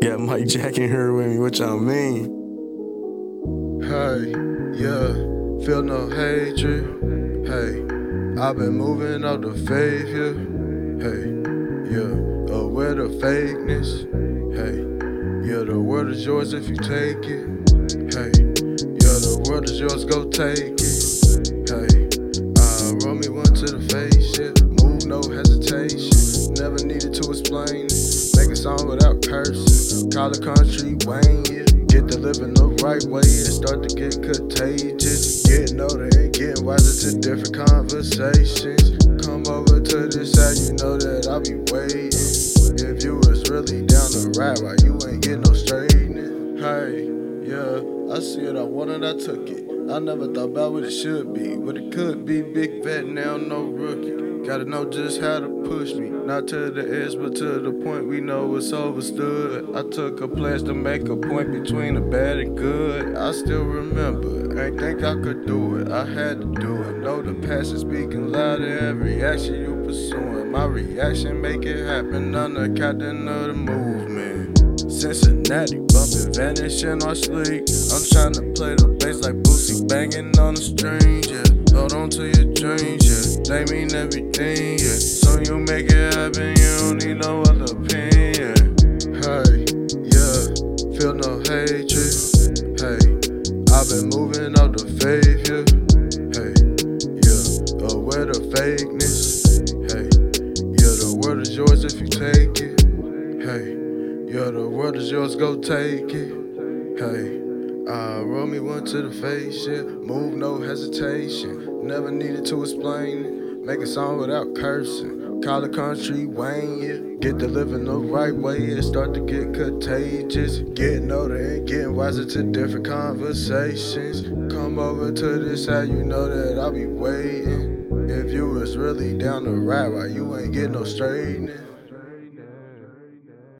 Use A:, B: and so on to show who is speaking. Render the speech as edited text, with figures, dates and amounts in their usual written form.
A: Yeah, Mike Jack in here with me. What y'all mean?
B: Hey, yeah, feel no hatred. Hey, I've been moving out the faith, yeah. Hey, yeah, aware the fakeness. Hey, yeah, the world is yours if you take it. Hey, yeah, the world is yours, go take it. Hey, roll me one to the face, yeah. Move, no hesitation. Never needed to explain it. Make a song without cursing. Call the country Wayne, yeah. Get to living the right way and start to get contagious. Getting older and getting wiser to different conversations. Come over to this side, you know that I'll be waiting. If you was really down to ride, why you ain't getting no straightening? Hey, yeah, I see it, I wanted, I took it. I never thought about what it should be, what it could be. Big vet now, no rookie. Gotta know just how to push me, not to the edge, but to the point we know it's overstood. I took a pledge to make a point between the bad and good. I still remember, ain't think I could do it. I had to do it. Know the past is speaking louder, every action you pursuing. My reaction make it happen. I'm the captain of the movement. Cincinnati, bumping, vanishing our sleep. I'm trying to play the bass like Boosie banging on the strings, yeah. Hold on to your dreams, yeah. They mean everything, yeah. So you make it happen, you don't need no other opinion. Hey, yeah, feel no hatred. Hey, I've been moving out the faith, yeah. Hey, yeah, aware the fakeness. Hey, yeah, the world is yours if you take it. Hey, yeah, the world is yours, go take it. Hey, roll me one to the face, yeah. Move, no hesitation. Never needed to explain it. Make a song without cursing. Call the country Wayne, yeah. Get to living the right way and start to get contagious. Getting older and getting wiser to different conversations. Come over to this side, you know that I'll be waiting. If you was really down to ride, why you ain't getting no straightening?